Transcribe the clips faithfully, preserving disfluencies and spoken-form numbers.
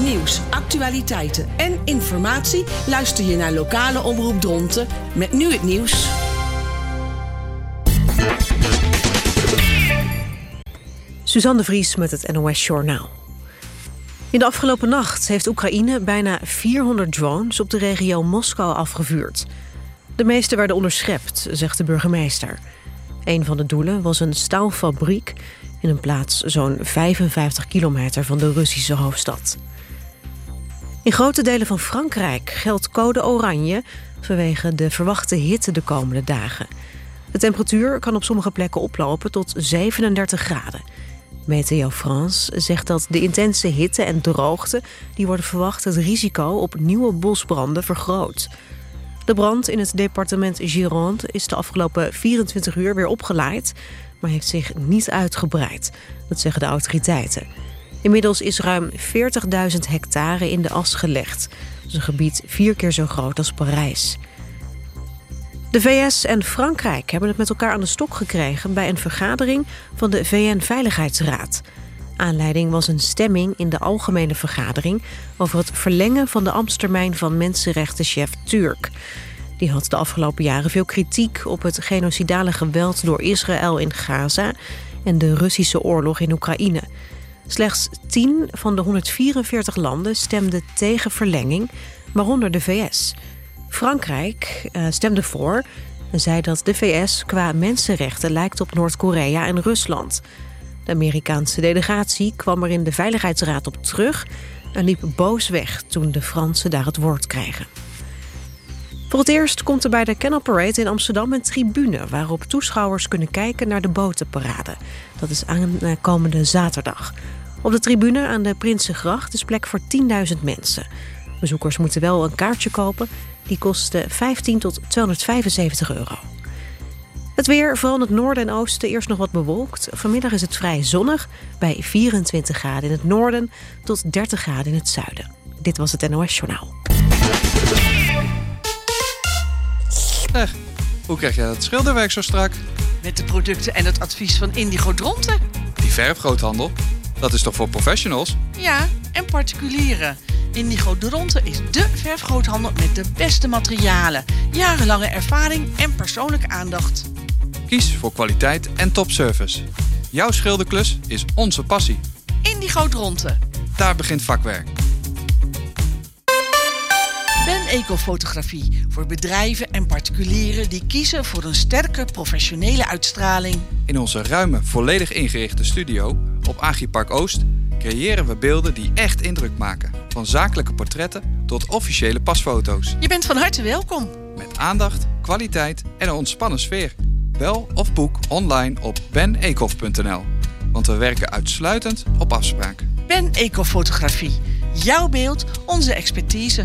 nieuws, actualiteiten en informatie luister je naar lokale Omroep Dronten met nu het nieuws. Suzanne de Vries met het N O S Journaal. In de afgelopen nacht heeft Oekraïne bijna vierhonderd drones op de regio Moskou afgevuurd. De meeste werden onderschept, zegt de burgemeester. Een van de doelen was een staalfabriek in een plaats zo'n vijfenvijftig kilometer van de Russische hoofdstad. In grote delen van Frankrijk geldt code oranje vanwege de verwachte hitte de komende dagen. De temperatuur kan op sommige plekken oplopen tot zevenendertig graden. Meteo France zegt dat de intense hitte en droogte die worden verwacht het risico op nieuwe bosbranden vergroot. De brand in het departement Gironde is de afgelopen vierentwintig uur weer opgeleid, maar heeft zich niet uitgebreid. Dat zeggen de autoriteiten. Inmiddels is ruim veertigduizend hectare in de as gelegd. Dat is een gebied vier keer zo groot als Parijs. De V S en Frankrijk hebben het met elkaar aan de stok gekregen bij een vergadering van de V N-veiligheidsraad. Aanleiding was een stemming in de algemene vergadering over het verlengen van de ambtstermijn van mensenrechtenchef Turk. Die had de afgelopen jaren veel kritiek op het genocidale geweld door Israël in Gaza en de Russische oorlog in Oekraïne. Slechts tien van de honderdvierenveertig landen stemden tegen verlenging, waaronder de V S. Frankrijk uh, stemde voor en zei dat de V S qua mensenrechten lijkt op Noord-Korea en Rusland. De Amerikaanse delegatie kwam er in de Veiligheidsraad op terug en liep boos weg toen de Fransen daar het woord kregen. Voor het eerst komt er bij de Canal Parade in Amsterdam een tribune waarop toeschouwers kunnen kijken naar de botenparade. Dat is aankomende zaterdag. Op de tribune aan de Prinsengracht is plek voor tienduizend mensen. Bezoekers moeten wel een kaartje kopen. Die kostte vijftien tot tweehonderdvijfenzeventig euro. Het weer, vooral in het noorden en oosten, eerst nog wat bewolkt. Vanmiddag is het vrij zonnig bij vierentwintig graden in het noorden tot dertig graden in het zuiden. Dit was het N O S Journaal. Zeg, hoe krijg jij dat schilderwerk zo strak? Met de producten en het advies van Indigo Dronten. Die verfgroothandel, dat is toch voor professionals? Ja, en particulieren. Indigo Dronten is dé verfgroothandel met de beste materialen, jarenlange ervaring en persoonlijke aandacht. Kies voor kwaliteit en topservice. Jouw schilderklus is onze passie. Indigo Dronten. Daar begint vakwerk. Ben Ecofotografie voor bedrijven en particulieren die kiezen voor een sterke professionele uitstraling. In onze ruime, volledig ingerichte studio op Agripark Oost creëren we beelden die echt indruk maken. Van zakelijke portretten tot officiële pasfoto's. Je bent van harte welkom. Met aandacht, kwaliteit en een ontspannen sfeer. Bel of boek online op ben ecof punt n l. Want we werken uitsluitend op afspraak. Ben Ecofotografie. Jouw beeld, onze expertise.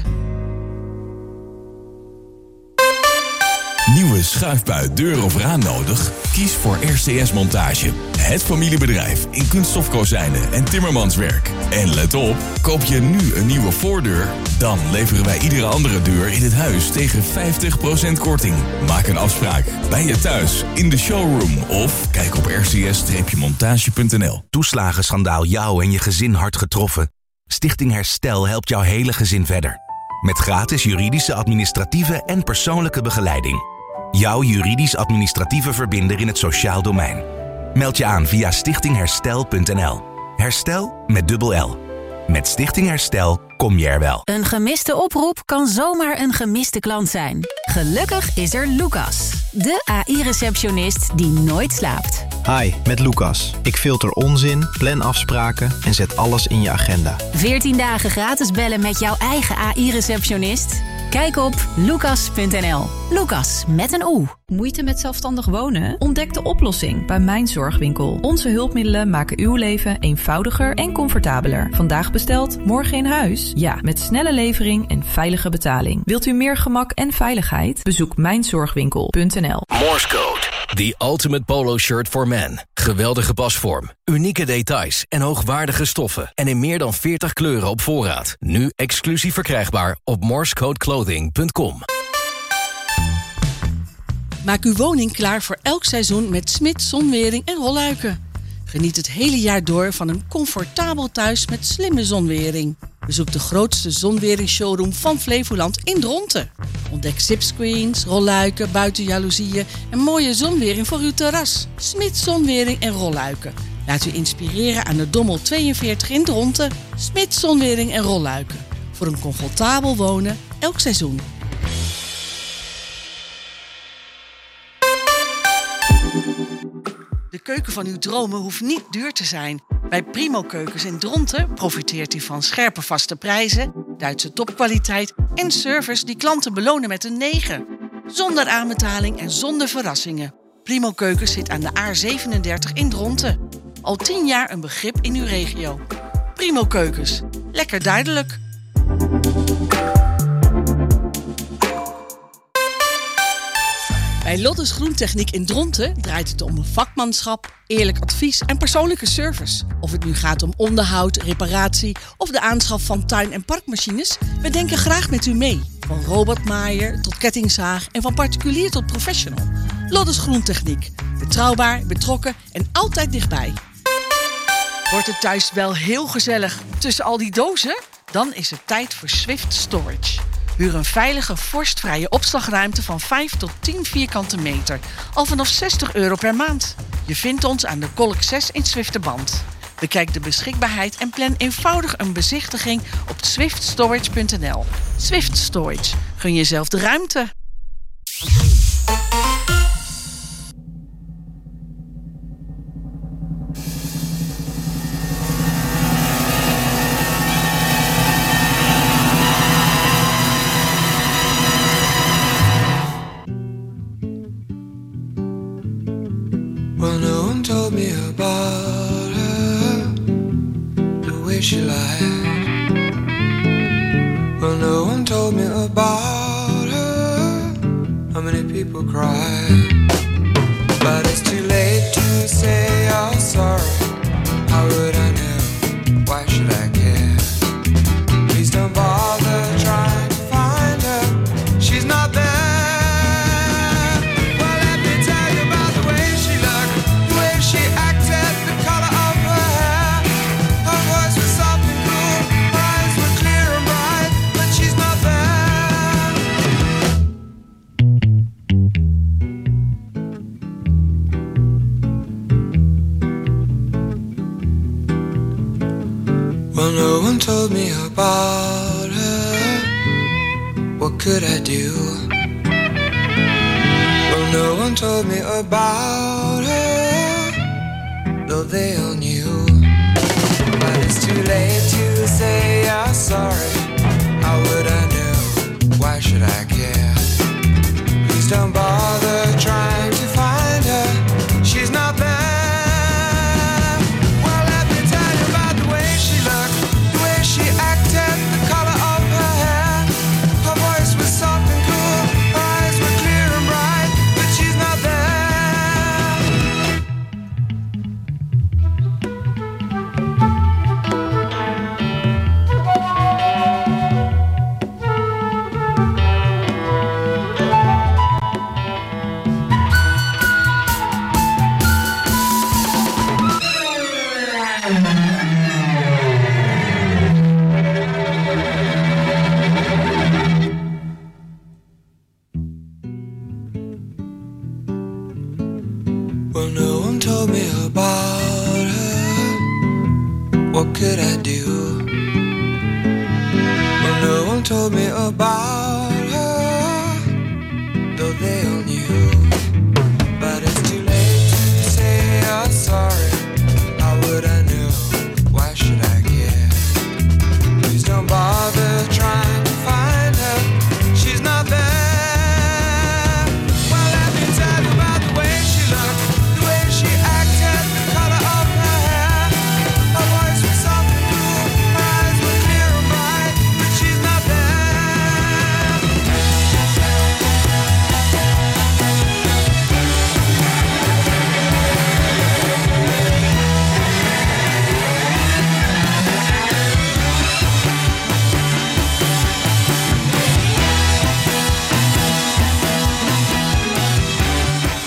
Nieuwe schuifbui, deur of raam nodig? Kies voor R C S Montage. Het familiebedrijf in kunststofkozijnen en timmermanswerk. En let op, koop je nu een nieuwe voordeur? Dan leveren wij iedere andere deur in het huis tegen vijftig procent korting. Maak een afspraak bij je thuis, in de showroom of kijk op r c s montage punt n l. Toeslagenschandaal jou en je gezin hard getroffen? Stichting Herstel helpt jouw hele gezin verder. Met gratis juridische, administratieve en persoonlijke begeleiding. Jouw juridisch-administratieve verbinder in het sociaal domein. Meld je aan via stichting herstel punt n l. Herstel met dubbel L. Met Stichting Herstel kom je er wel. Een gemiste oproep kan zomaar een gemiste klant zijn. Gelukkig is er Lucas, de A I-receptionist die nooit slaapt. Hi, met Lucas. Ik filter onzin, plan afspraken en zet alles in je agenda. veertien dagen gratis bellen met jouw eigen A I-receptionist? Kijk op lucas punt n l. Lucas met een O. Moeite met zelfstandig wonen? Ontdek de oplossing bij Mijn Zorgwinkel. Onze hulpmiddelen maken uw leven eenvoudiger en comfortabeler. Vandaag besteld, morgen in huis? Ja, met snelle levering en veilige betaling. Wilt u meer gemak en veiligheid? Bezoek mijn zorgwinkel punt n l. Morse Code. The ultimate polo shirt for men. Geweldige pasvorm, unieke details en hoogwaardige stoffen. En in meer dan veertig kleuren op voorraad. Nu exclusief verkrijgbaar op morsecode clothing punt com. Maak uw woning klaar voor elk seizoen met Smit Zonwering en rolluiken. Geniet het hele jaar door van een comfortabel thuis met slimme zonwering. Bezoek de grootste zonwering-showroom van Flevoland in Dronten. Ontdek zipscreens, rolluiken, buitenjaloezieën en mooie zonwering voor uw terras. Smits Zonwering en Rolluiken. Laat u inspireren aan de Dommel tweeënveertig in Dronten. Smits Zonwering en Rolluiken. Voor een comfortabel wonen elk seizoen. De keuken van uw dromen hoeft niet duur te zijn. Bij Primo Keukens in Dronten profiteert u van scherpe vaste prijzen, Duitse topkwaliteit en service die klanten belonen met een negen. Zonder aanbetaling en zonder verrassingen. Primo Keukens zit aan de A zevenendertig in Dronten. Al tien jaar een begrip in uw regio. Primo Keukens. Lekker duidelijk. Bij Lottes Groentechniek in Dronten draait het om vakmanschap, eerlijk advies en persoonlijke service. Of het nu gaat om onderhoud, reparatie of de aanschaf van tuin- en parkmachines, we denken graag met u mee. Van robotmaaier tot kettingzaag en van particulier tot professional. Lottes Groentechniek. Betrouwbaar, betrokken en altijd dichtbij. Wordt het thuis wel heel gezellig tussen al die dozen? Dan is het tijd voor Swift Storage. Huur een veilige, vorstvrije opslagruimte van vijf tot tien vierkante meter. Al vanaf zestig euro per maand. Je vindt ons aan de Kolk zes in Zwifterband. Bekijk de beschikbaarheid en plan eenvoudig een bezichtiging op swift storage punt n l. Swift Storage. Gun jezelf de ruimte. Well, no one told me about her, the way she lied. Well, no one told me about her, how many people cried. But it's too late to say you're sorry. How would I know? Why should I care? Please don't bother trying to find her. She's not there. Well, no one told me about her. What could I do? Well, no one told me about her, though they all knew. But it's too late to say you're sorry. How would I know? Why should I care? Please don't bother trying to find her. She's not there. Well, no one told me about her. What could I do? Well, no one told me about her, though they all knew. But it's too late to say I'm sorry. How would I know? Why should I care? Please don't bother trying to find her. She's not there.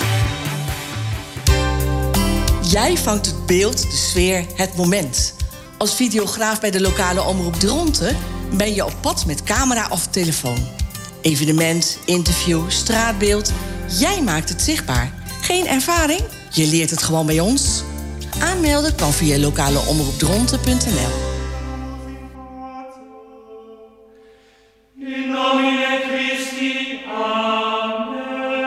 Jij vangt het beeld, de sfeer, het moment. Als videograaf bij de lokale omroep Dronten ben je op pad met camera of telefoon. Evenement, interview, straatbeeld. Jij maakt het zichtbaar. Geen ervaring? Je leert het gewoon bij ons. Aanmelden kan via lokaleomroepdronten punt n l. In nomine Christi, amen.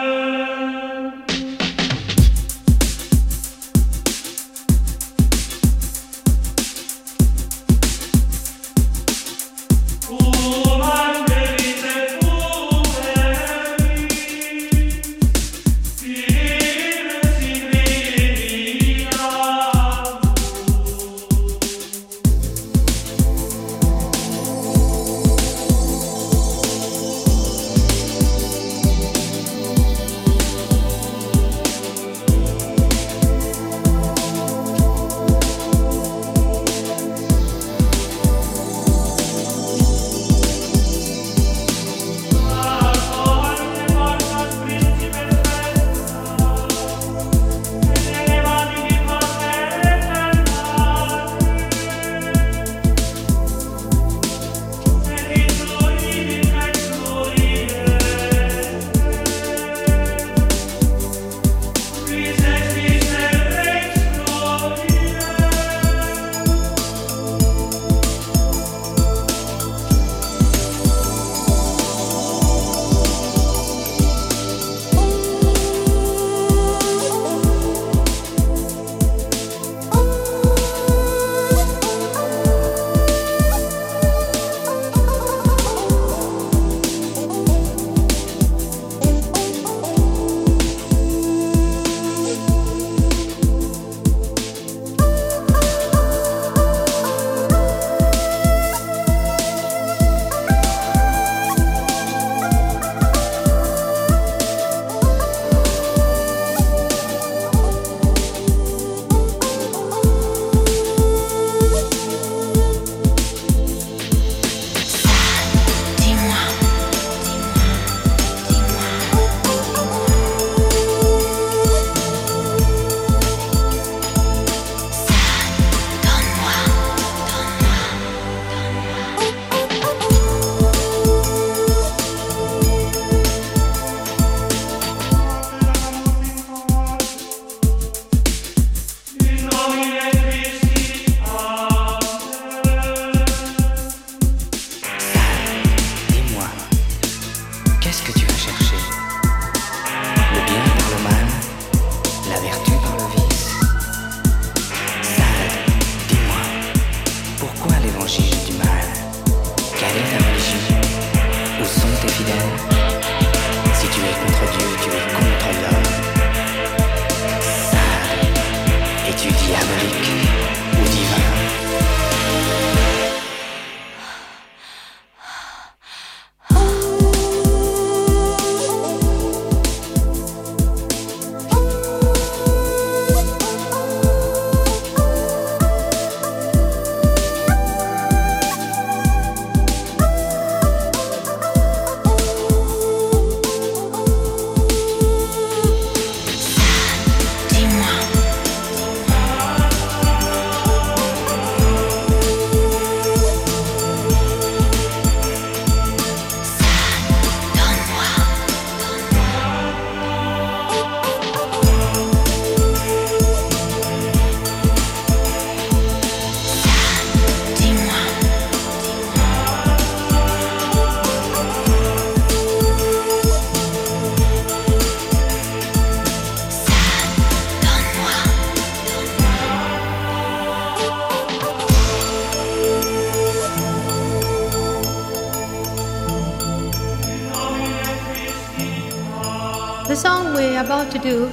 The song we're about to do,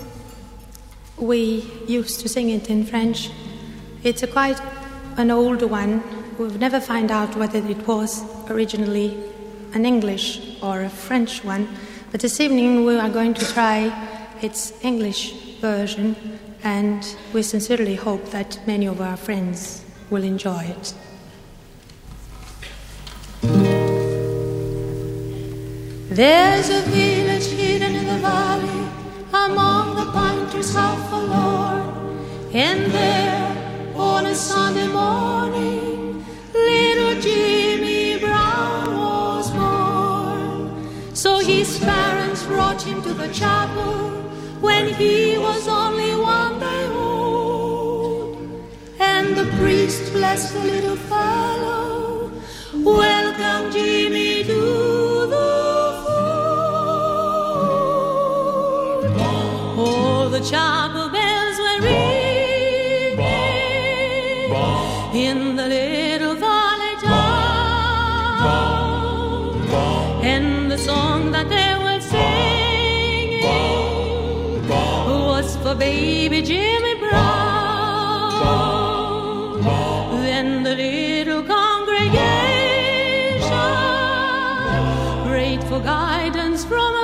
we used to sing it in French. It's a quite an old one. We've never found out whether it was originally an English or a French one. But this evening we are going to try its English version, and we sincerely hope that many of our friends will enjoy it. There's a village hidden in the valley, among the pine trees half forlorn, and there on a Sunday morning when he was only one day old. And the priest blessed the little fellow. Welcome, Jimmy, to the fold. All the chapel bells were ringing in the little valley town, and the song that they were singing was for baby Jimmy Brown. Then the little congregation prayed for guidance from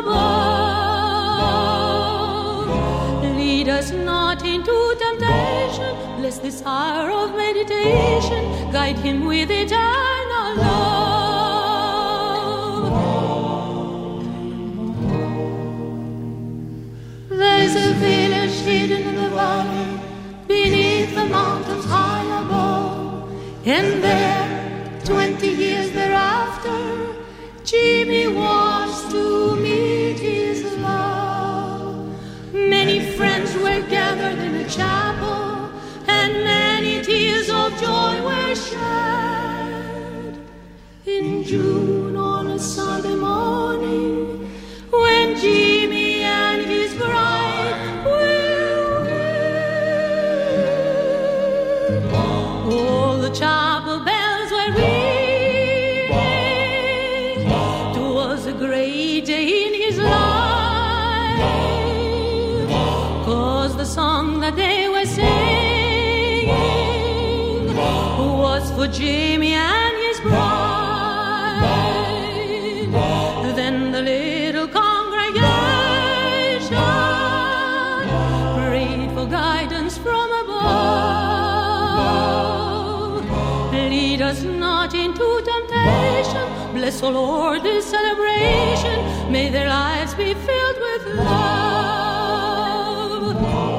above. Lead us not into temptation, lest this hour of meditation guide him with eternal love. There's a village hidden in the valley, beneath the mountains high above. And there, twenty years thereafter, Jimmy wants to meet his love. Many friends were gathered in the chapel, and many tears of joy were shed. In June on a Sunday morning, when Jimmy and his bride will wed, all the chapel bells were ringing. It was a great day in his life, 'cause the song that they were singing was for Jimmy and his bride. Then the little congregation prayed for guidance from above. Lead us not into temptation, bless, O Lord, this celebration. May their lives be filled with love.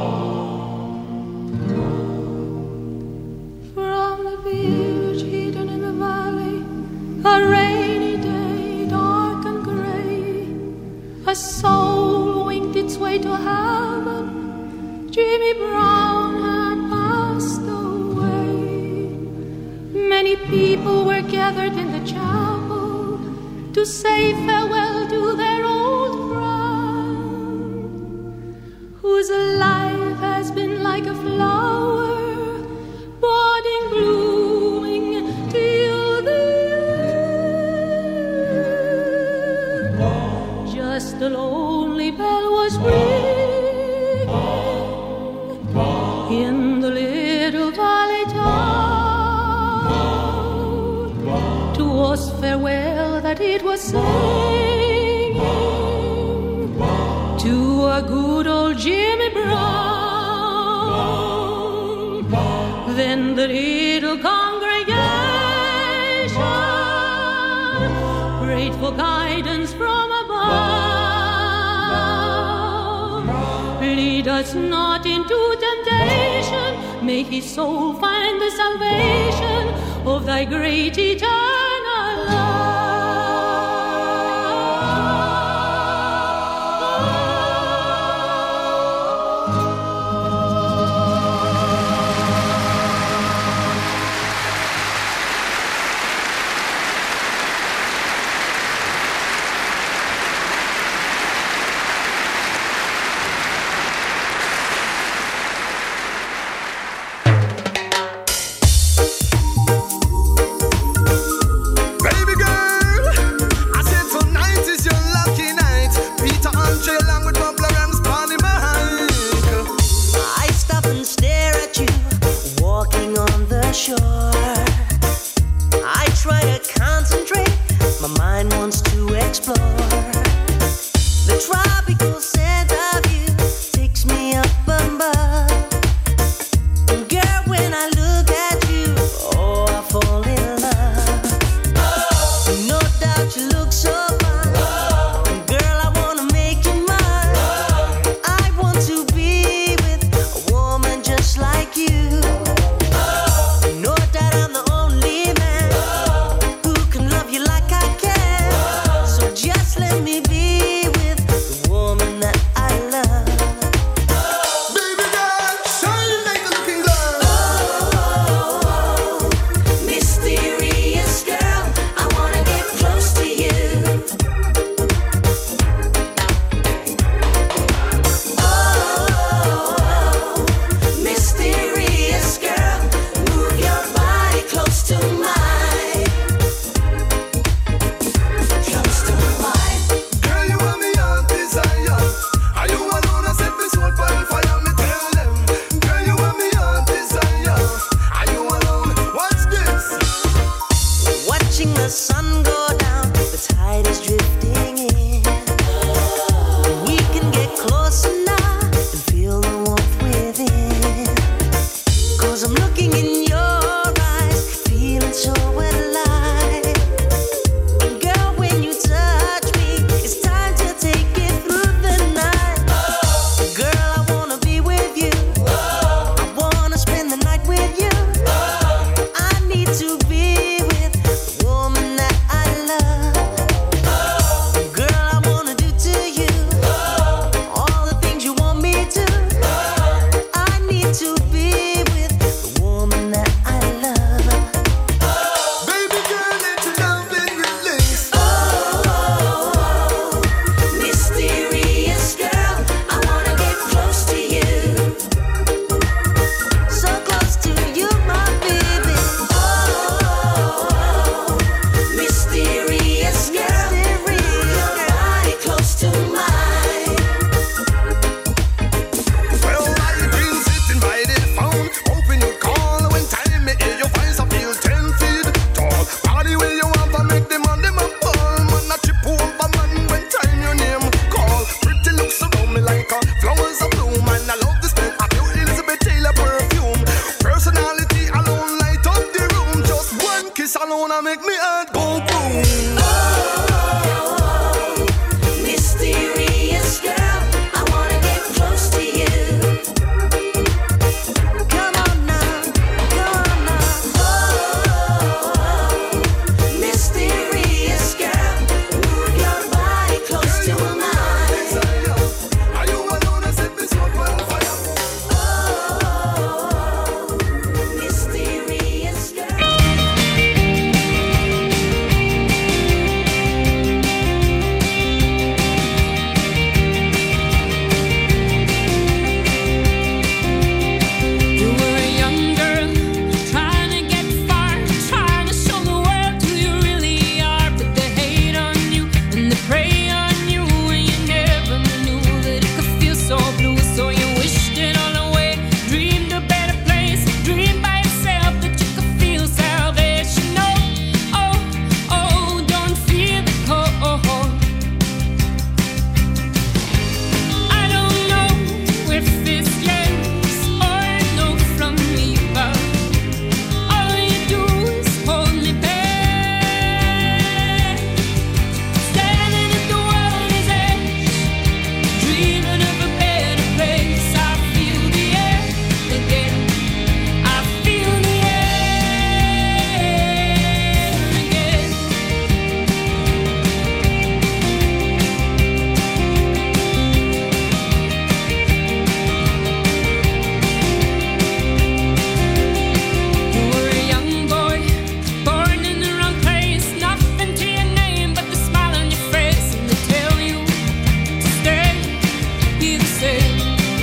From the village hidden in the valley, a rainy day, dark and gray, a soul winged its way to heaven. Jimmy Brown had passed away. Many people were gathered in the chapel to say farewell to their old friend, whose life has been like a flower, budding, blooming till the end. Just a lonely bell was ringing in the little valley town. To us farewell that it was singing to a good old Jimmy Brown. Then the little congregation prayed for guidance from above. Lead us not into temptation, may his soul find the salvation of thy great eternal love. Let me be with the woman that wanna make me heart go boom. Oh, mysterious girl, I wanna get close to you. Come on now, come on now. Oh, mysterious girl, move your body close to mine. Are you alone and set this world on fire? Oh, mysterious girl. You were a young girl, trying to get far, trying to show the world who you really are. But they hate on you and they prey on you, and you never knew that it could feel so blue. So you wished it all away, dreamed a better place, dreamed by yourself that you could feel salvation. Oh, oh, oh, don't feel the cold. I don't know if it's yes or no from me, but all you do is hold me back. Standing at the water's edge, dreaming of a better place. I feel the air again. I feel the air again. You were a young boy, born in the wrong place. Nothing to your name but the smile on your face, and they tell you to stay, be the same.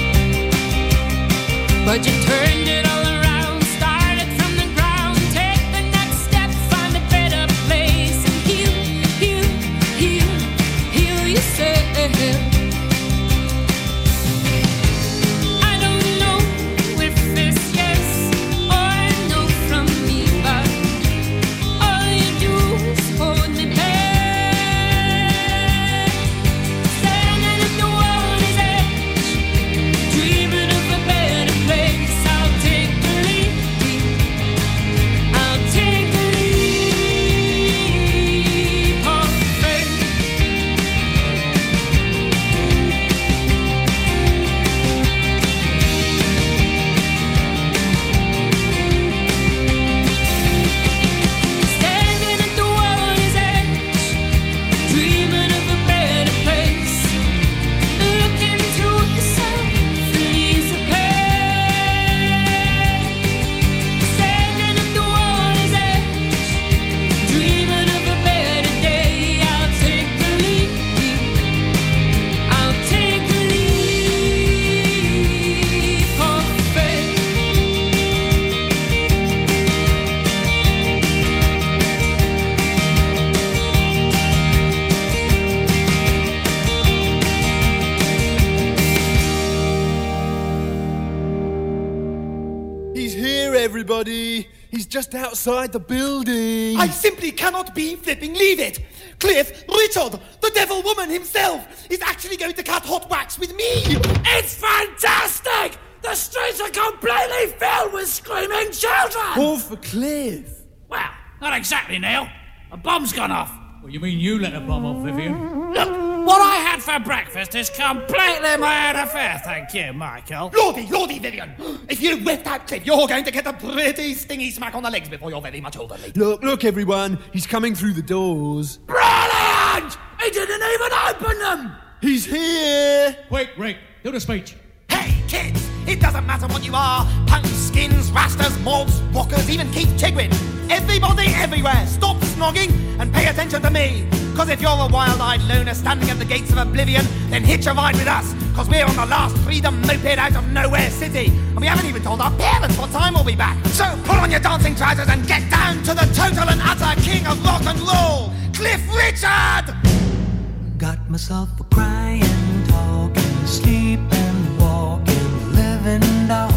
But you turned it all around, started from the ground. Take the next step, find a better place, and heal, heal, heal, heal yourself. I don't know if it's yes or no from me, but all you do is hold me back. Standing at the water's edge, dreaming of a better place. I'll take the lead, I'll take the leap of faith. Standing at the water's edge, dreaming of a better place. Look into yourself and ease the pain. Standing at the water's edge, dreaming of a better day. I'll take the leap, I'll take the leap of faith. He's here, everybody. He's just outside the building. I simply cannot be flipping leave it. Cliff Richard, the devil woman himself, is actually going to cut hot wax with me. It's fantastic! The streets are completely filled with screaming children! All for Cliff. Well, not exactly, Neil. A bomb's gone off. Well, you mean you let a bomb off, Vivian? Look, what I had for breakfast is completely my own affair, thank you, Michael. Lordy, Lordy, Vivian, if you whip that Cliff, you're going to get a pretty stingy smack on the legs before you're very much older, lady. Look, look, everyone. He's coming through the doors. Brilliant! He didn't even open them! He's here. Wait, Rick, do the speech. Hey, kids, it doesn't matter what you are. Punks, skins, rastas, mobs, rockers, even Keith Chigwin. Everybody everywhere, stop snogging and pay attention to me. Cause if you're a wild-eyed loner standing at the gates of oblivion, then hitch a ride with us. Cause we're on the last freedom moped out of Nowhere City. And we haven't even told our parents what time we'll be back. So pull on your dancing trousers and get down to the total and utter king of rock and roll, Cliff Richard! Got myself a crying, talking, sleeping, walking, living doll.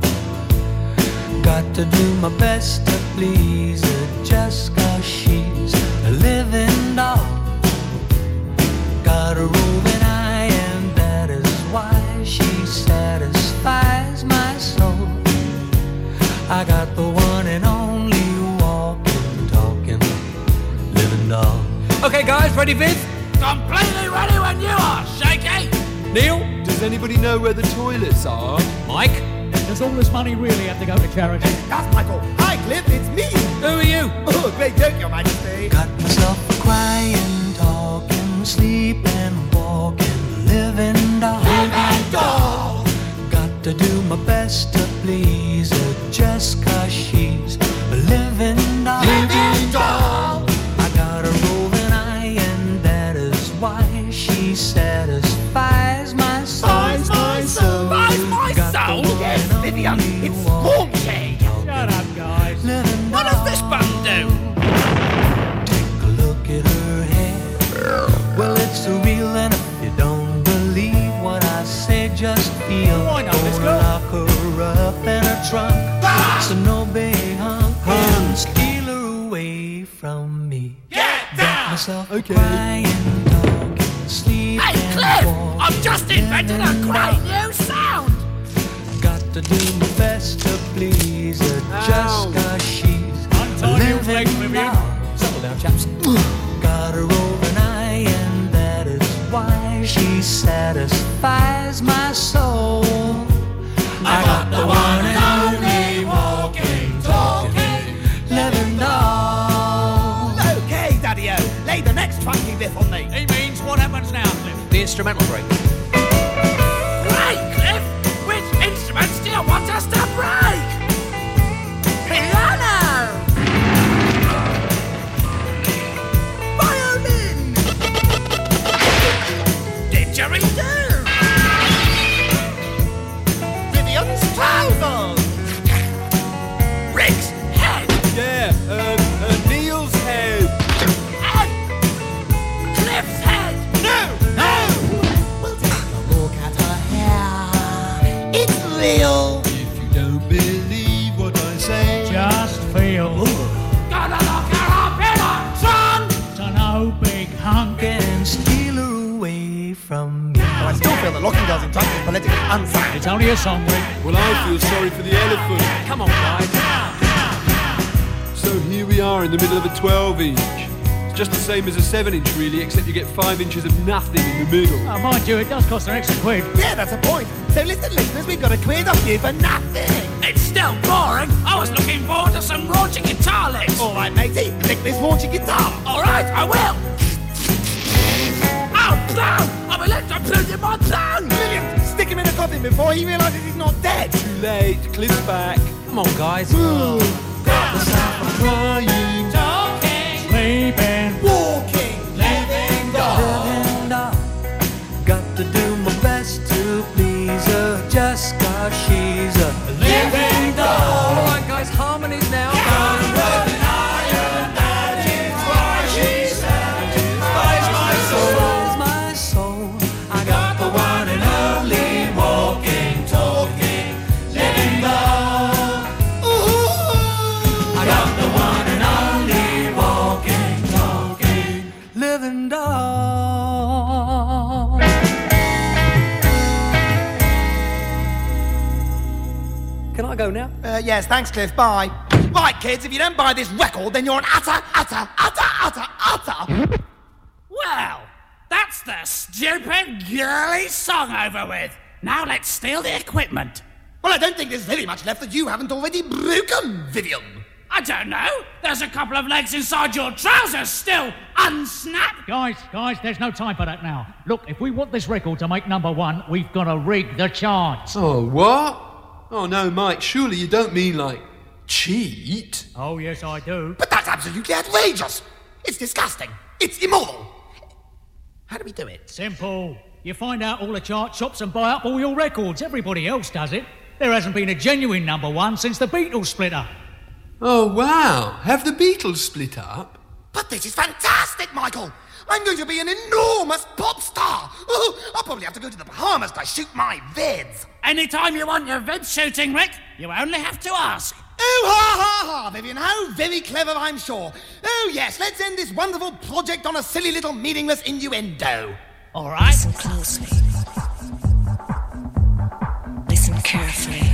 Got to do my best to please her just cause she's a living doll. Got a roving eye and that is why she satisfies my soul. I got the one and only walking, talking guys ready, Viv? Completely ready when you are, Shaky. Neil, does anybody know where the toilets are? Mike? Does all this money really have to go to charity? That's Michael. Hi, Cliff, it's me. Who are you? Oh, great joke, Your Majesty. Got myself crying, talking, sleeping, walking, living doll. Living doll. Got to do my best to please her just 'cause she's a living doll. Living doll. I got a roving eye and that is why she satisfies my soul. Satisfies my soul. Satisfies my Got soul? the one Yes, and Vivian, only it's one. haunting. Shut up, guys. Living What does this button do? Take a look at her hair. Well, it's surreal, and if you don't believe what I say, just feel. Oh, I know this Go girl. lock her up in her trunk, so no big hunk can steal her away from me. Get Got myself crying, talking, sleeping, Hey, Cliff! walking, I've just invented a great new sound. got to do my best to please her just 'cause she's Untie your legs, living Vivian. doll. Settle down, chaps. Got her over an eye, and that is why she satisfies my soul. I got the one and only walking, talking, living doll. Okay, Daddy-O, lay the next funky riff on me. He means what happens now, Cliff? The instrumental break. Great, Cliff. Which instruments do you want us to break? Piano. Violin. Didgeridoo. Vivian's trousers. Rick's head. Yeah, um, uh, Neil's head. Head. Cliff's head. No, no. Well, take a look at her hair. It's real. If you don't believe what I say, Just feel. Gonna lock her up in a trunk. To no big hunk. Can steal her away from me. Well, I still feel that locking girls in trunks is politically unsound. It's only a song, Rick. well, I feel sorry for the elephant. Come on, guys. So here we are in the middle of a twelve inch. It's just the same as a seven inch, really, except you get five inches of nothing in the middle. Oh, mind you, it does cost an extra quid. Yeah, that's a point. So listen, listeners, we've got a quiz off you for nothing. It's still boring. I was looking forward to some raunchy guitar licks. All right, matey, pick this raunchy guitar. All right, I will. Oh, clown! I'm electrocuted my clown! Brilliant. Stick him in a coffin before he realises he's not dead. Too late, Cliff's back. Come on, guys. Got myself a crying, Talking, Sleeping. walking, living doll. Living doll. Got to do my best to please her just 'cause she's a living doll. All right, guys, harmonies now. Satisfies my soul. I got the one and only walking, talking, living doll. I got the one and only walking, talking, living doll. Can I go now? Uh, yes, thanks, Cliff. Bye. Right, kids, if you don't buy this record, then you're an utter, utter, utter, utter, utter. Well, that's the stupid girly song over with. Now let's steal the equipment. Well, I don't think there's very much left that you haven't already broken, Vivian. I don't know. There's a couple of legs inside your trousers still unsnapped. Guys, guys, there's no time for that now. Look, if we want this record to make number one, we've got to rig the charts. Oh, what? Oh, no, Mike, surely you don't mean, like, cheat? Oh, yes, I do. But that's absolutely outrageous. It's disgusting. It's immoral. How do we do it? Simple. You find out all the chart shops and buy up all your records. Everybody else does it. There hasn't been a genuine number one since the Beatles split up. Oh, wow. Have the Beatles split up? But this is fantastic, Michael. I'm going to be an enormous pop star. Oh, I'll probably have to go to the Bahamas to shoot my vids. Anytime you want your vid shooting, Rick, you only have to ask. Oh, ha, ha, ha, Vivian. How very clever, I'm sure. Oh, yes, let's end this wonderful project on a silly little meaningless innuendo. All right. Listen closely. Listen carefully.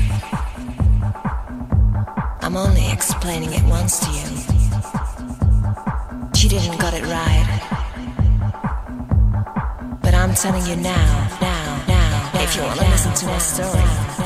I'm only explaining it once to you. She didn't got it right. telling you now, now, now. If you want to listen to my story.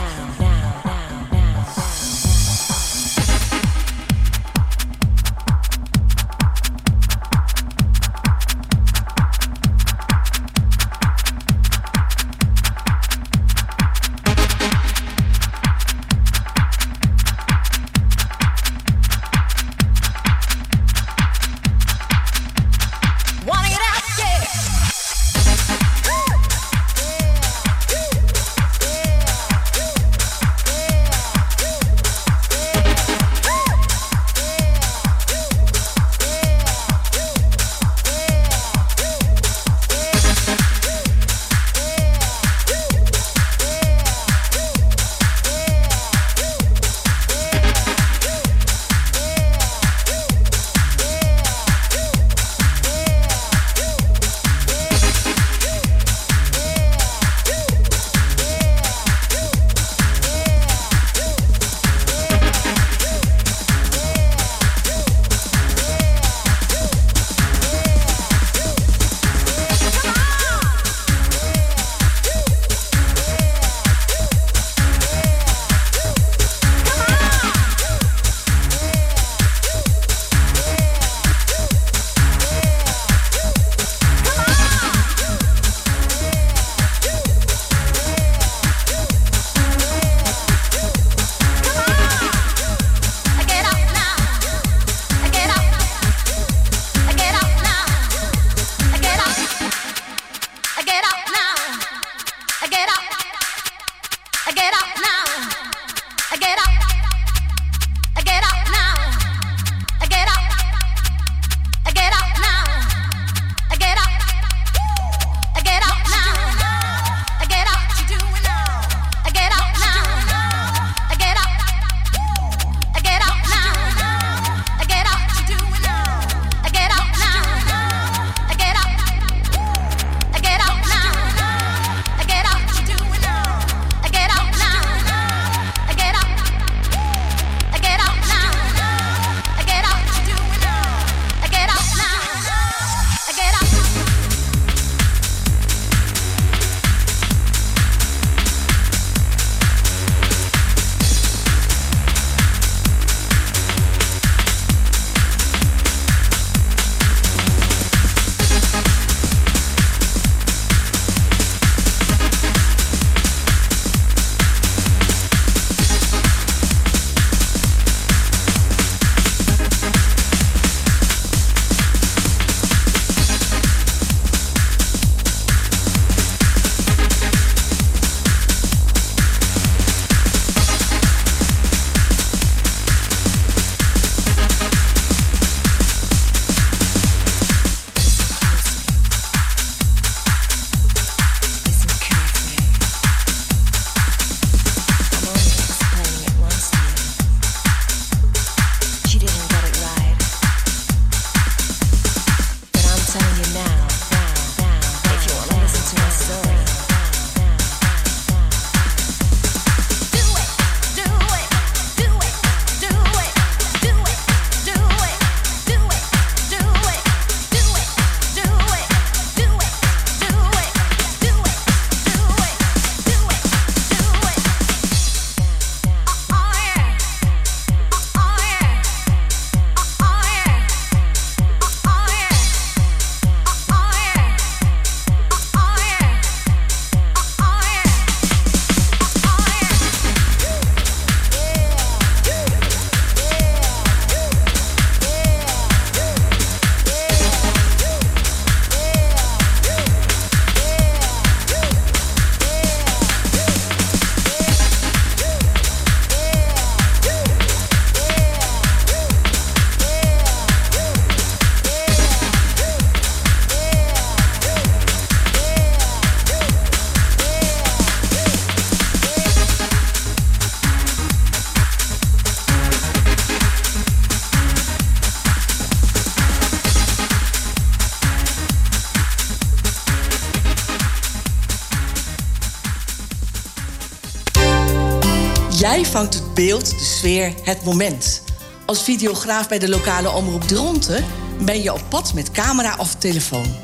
Jij vangt het beeld, de sfeer, het moment. Als videograaf bij de lokale omroep Dronten ben je op pad met camera of telefoon.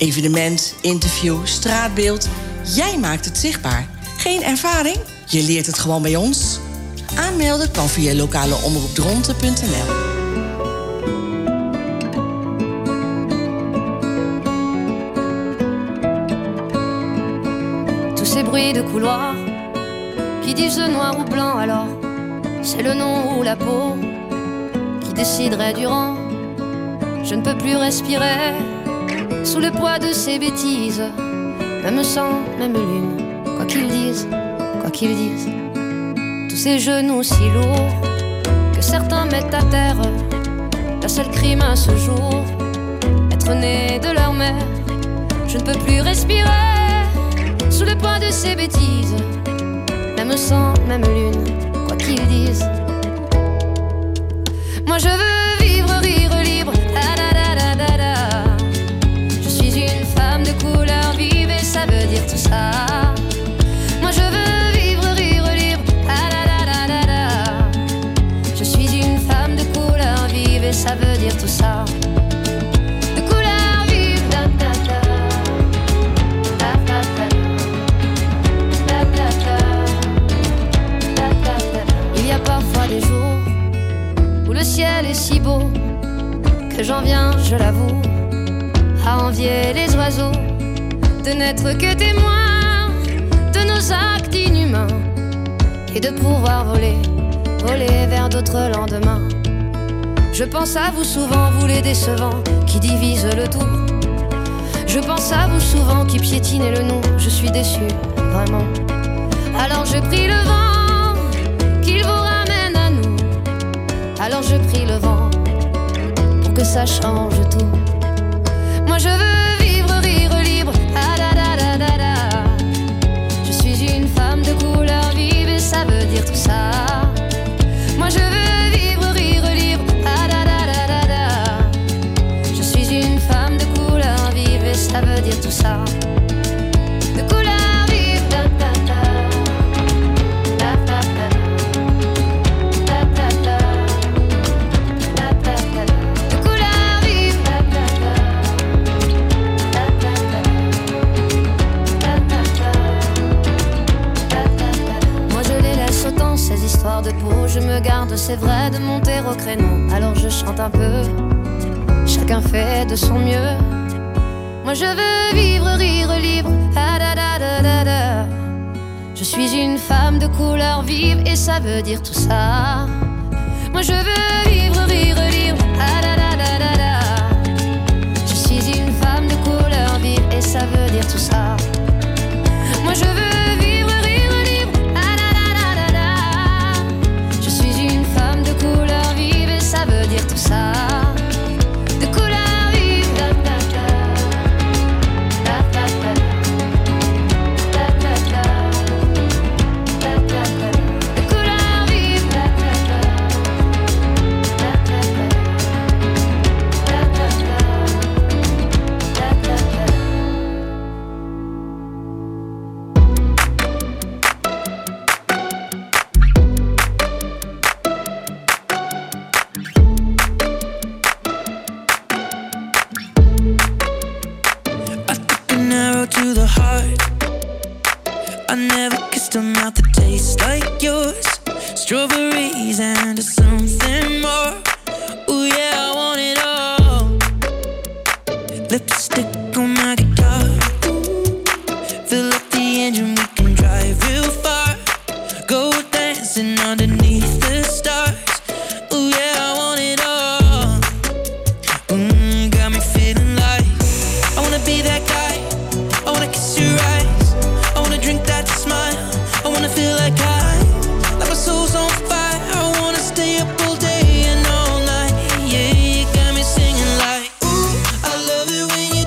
Evenement, interview, straatbeeld. Jij maakt het zichtbaar. Geen ervaring? Je leert het gewoon bij ons. Aanmelden kan via lokaleomroepdronten punt n l. Tous ces bruits de couloir qui disent noir ou blanc, alors c'est le nom ou la peau qui déciderait du rang. Je ne peux plus respirer sous le poids de ces bêtises. Même sang, même lune, quoi qu'ils disent, quoi qu'ils disent. Tous ces genoux si lourds que certains mettent à terre. Le seul crime à ce jour, être né de leur mère. Je ne peux plus respirer sous le poids de ces bêtises. Même sang, même lune, quoi qu'ils disent. Moi je veux vivre, rire libre. Da, da, da, da, da, da. Je suis une femme de couleur vive et ça veut dire tout ça. Moi je veux vivre, rire libre. Da, da, da, da, da, da. Je suis une femme de couleur vive et ça veut dire tout ça. De couleur vive. Da, da, da. Da, da, da. Da, da, da. Da, da, da. Il y a parfois des jours où le ciel est si beau que j'en viens, je l'avoue, à envier les oiseaux de n'être que témoins de nos actes inhumains et de pouvoir voler, voler vers d'autres lendemains. Je pense à vous souvent, vous les décevants qui divisent le tout. Je pense à vous souvent qui piétinez le nom. Je suis déçu, vraiment. Alors je prie le vent qu'il vous ramène à nous. Alors je prie le vent pour que ça change tout. Moi je veux vivre, rire libre. Ah, da, da, da, da, da. Je suis une femme de couleur vive et ça veut dire tout ça. Moi je veux vivre, rire libre. Ah, da, da, da, da, da. Je suis une femme de couleur vive et ça veut dire tout ça. De couleur vive. Da, da, da. Da, da, da. Da, da, da. Da, da, da. De couleur vive. Da, da, da. Da, da, da. Da, da, da. Da, da, da. Moi je les laisse autant ces histoires de peau. Je me garde, c'est vrai, de monter au créneau. Alors je chante un peu. Chacun fait de son mieux. Moi je veux vivre, rire libre. Ah, da, da, da, da, da. Je suis une femme de couleur vive et ça veut dire tout ça. Moi je veux vivre, rire libre. Ah, da, da, da, da, da. Je suis une femme de couleur vive et ça veut dire tout ça. Moi je veux vivre, rire libre. Ah, da, da, da, da, da. Je suis une femme de couleur vive et ça veut dire tout ça. De couleur vive. Da, da, da. Da, da, da. Da, da, da. Da, da, da. De couleur vive. Da, da, da. Da, da, da. Da, da, da. Da, da, da. An arrow to the heart. I never kissed a mouth that tastes like yours. Strawberries and something more. Ooh yeah, I want it all. Lipstick on my guitar. Fill up the engine, we can drive real far. Go dancing underneath the stars. Ooh yeah, I want it all. Mm, got me feeling like I wanna be that guy. I wanna kiss your eyes. I wanna drink that smile. I wanna feel like I, like my soul's on fire. I wanna stay up all day and all night. Yeah, you got me singing like, ooh, I love it when you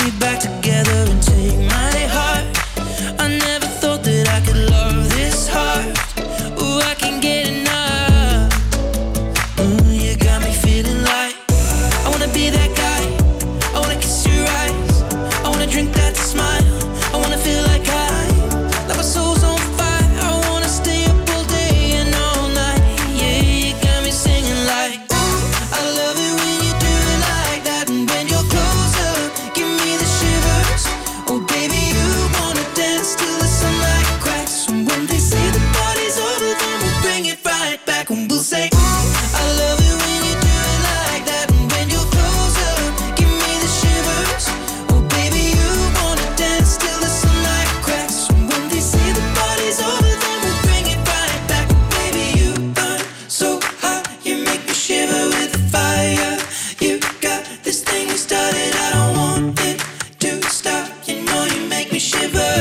me back together and take my heart. I never thought that I could love this hard. Ooh, I can't get enough. Ooh, you got me feeling like I wanna be that guy. I wanna kiss your eyes. I wanna drink that smile. I wanna feel like I, like my soul's on fire. I wanna stay up all day and all night. Yeah, you got me singing like, ooh, I love it when you do it like that. And when you're closer, give me the shivers. Oh baby, you wanna dance till the sunlight cracks. And when they say the party's over, then we'll bring it right back. And we'll say, ooh, I love it when you do it like that. And when you're closer, give me the shivers. Oh baby, you wanna dance till the sunlight cracks. And when they say the party's over, then we'll bring it right back. Baby, you burn so hot, you make me shiver with the fire. You got this thing we started, I don't want it to stop. You know you make me shiver.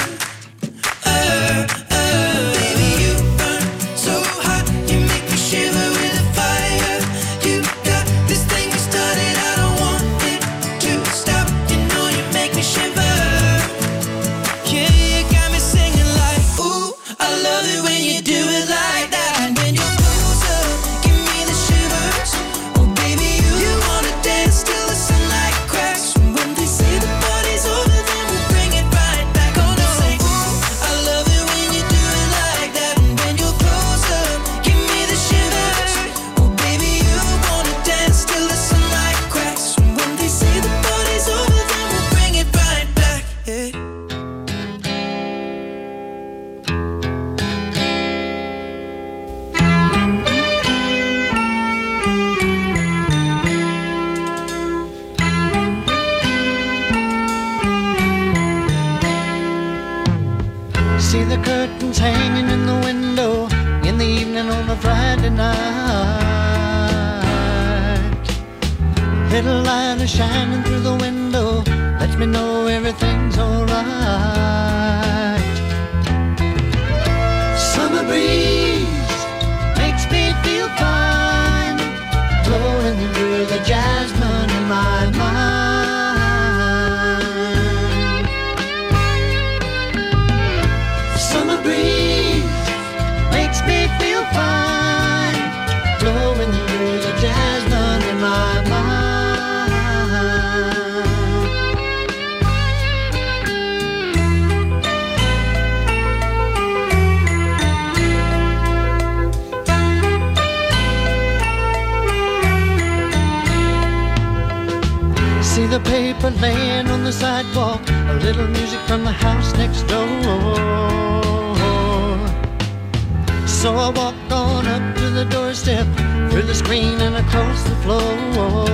Uh, uh, baby, you burn so hot, you make me shiver with the fire. You got this thing we started, I don't want it to stop. You know you make me shiver. Yeah, you got me singing like, ooh, I love it when you do it like that. And when you're closer, give me the shivers. Oh baby, you, you wanna dance till the sunlight cracks. And when they say the party's over, then we'll bring it right back. Oh no, say, ooh, I love it when you do it like that. And when you're closer, give me the shivers. Oh baby, you wanna dance till the sunlight cracks. And when they say the party's over, then we'll bring it right back. Yeah. See the curtains hanging in the window in the evening on a Friday night. Little light is shining through the window, lets me know everything's alright. Summer breeze makes me feel fine, blowing through the jasmine in my mind. Summer breeze makes me feel fine, blowing through the jasmine in my mind. See the paper laying on the sidewalk, a little music from the house next door. So I walk on up to the doorstep, through the screen and across the floor.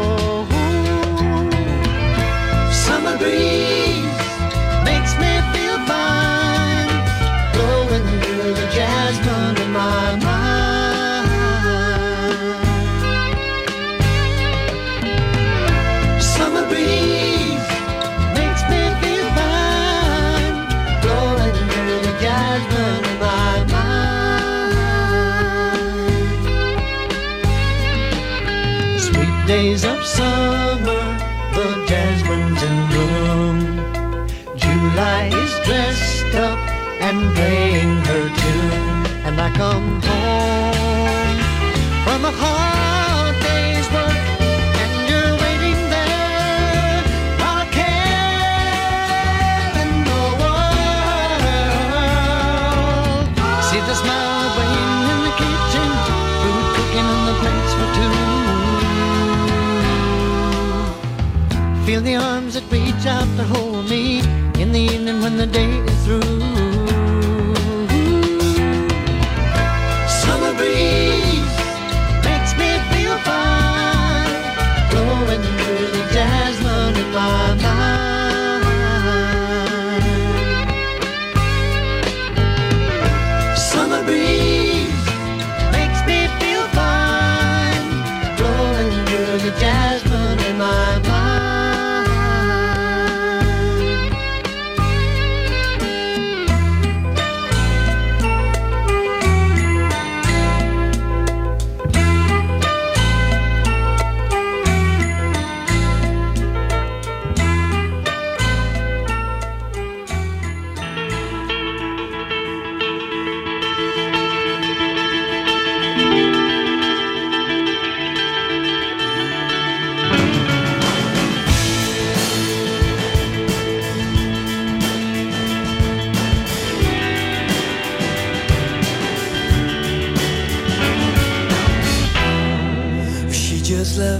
Summer breeze makes me feel fine, blowing through the jasmine in my mind. Summer breeze makes me feel fine, blowing through the jasmine in my mind. Sweet days of summer, the jasmine's in bloom. July is dressed up and playing her tune. And I come home from a hard day's work, and you're waiting there while I care in the world. See the smile waiting in the kitchen, food cooking on the plates for two. Feel the arms that reach out to hold me in the evening when the day is through. Summer breeze makes me feel fine, blowing through the jasmine in my mind. Summer breeze makes me feel fine, blowing through the jasmine in my mind.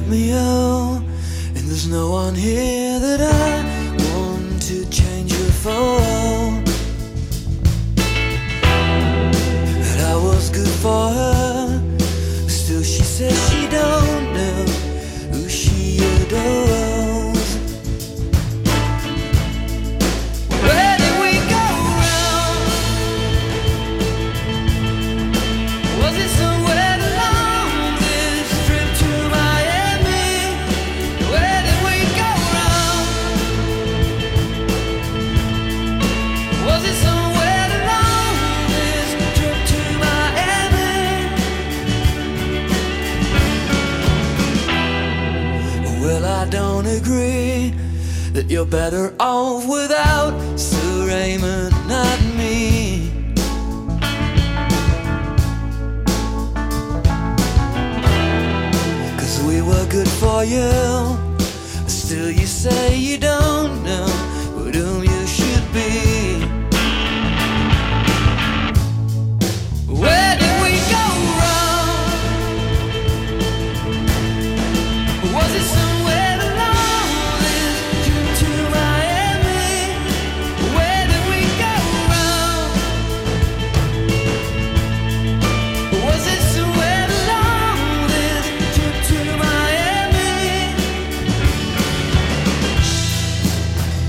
Romeo, and there's no one here that I want to change her for. And I was good for her, but still she says she don't know who she adores. Where did we go wrong? Was it somewhere along this trip to Miami? Where did we go wrong? Was it somewhere along this trip to Miami? Well, I don't agree that you're better off without Sir Raymond, not me. Cause we were good for you, but still you say you don't know with whom you should be. Where did we go wrong? Was it somewhere along this trip to Miami? Where did we go wrong? Was it somewhere along this trip to Miami?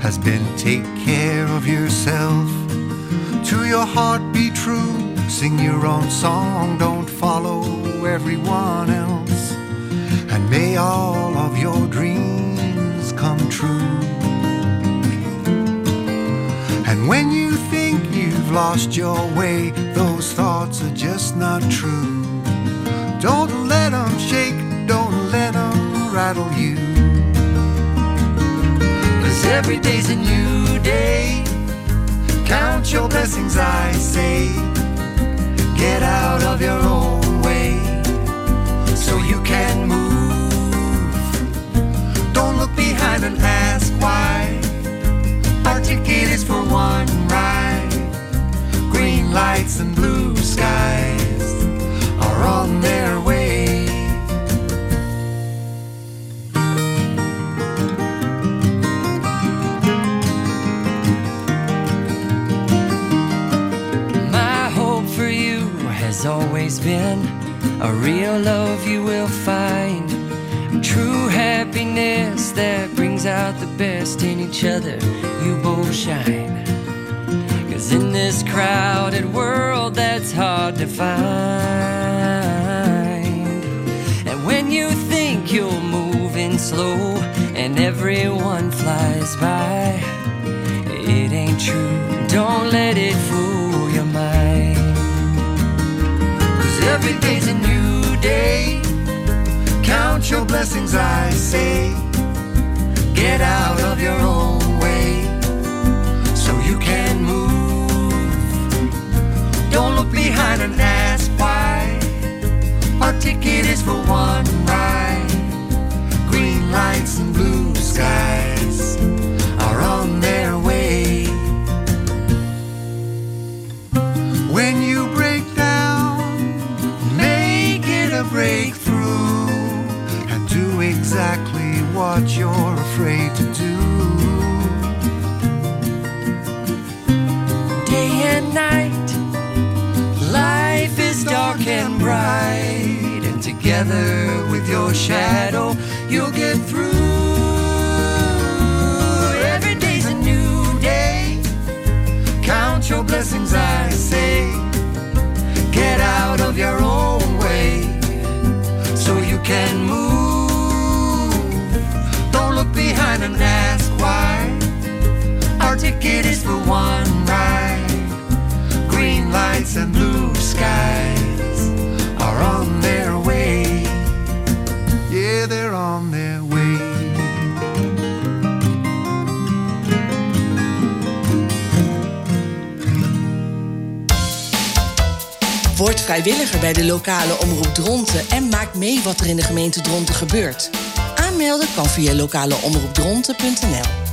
has been take care of yourself. To your heart be true, sing your own song, don't follow everyone else. And may all of your dreams come true. And when you think you've lost your way, those thoughts are just not true. Don't let them shake, don't let them rattle you. 'Cause every day's a new day. Count your blessings, I say. Get out of your own way so you can move. Don't look behind and ask why. Our ticket is for one ride. Green lights and blue skies are on their way. My hope for you has always been a real love you will find. True happiness that brings out the best in each other. You both shine. 'Cause in this crowded world that's hard to find. And when you think you're moving slow and everyone flies by, it ain't true. Don't let it fool your mind. 'Cause every day's a new day. Count your blessings, I say. Get out of your own way so you can move. Don't look behind and ask why. Our ticket is for one ride. Green lights and blue skies are on their way. When you break down, make it a breakthrough. Do exactly what you're afraid to do. Day and night, life is dark and bright, and together with your shadow, you'll get through. Every day's a new day. Count your blessings, I say. Get out of your own way so you can move. Look behind and ask why. Our ticket is for one ride. Green lights and blue skies are on their way. Yeah, they're on their way. Word vrijwilliger bij de lokale omroep Dronten en maak mee wat er in de gemeente Dronten gebeurt. Aanmelden kan via lokaleomroepdronten punt n l.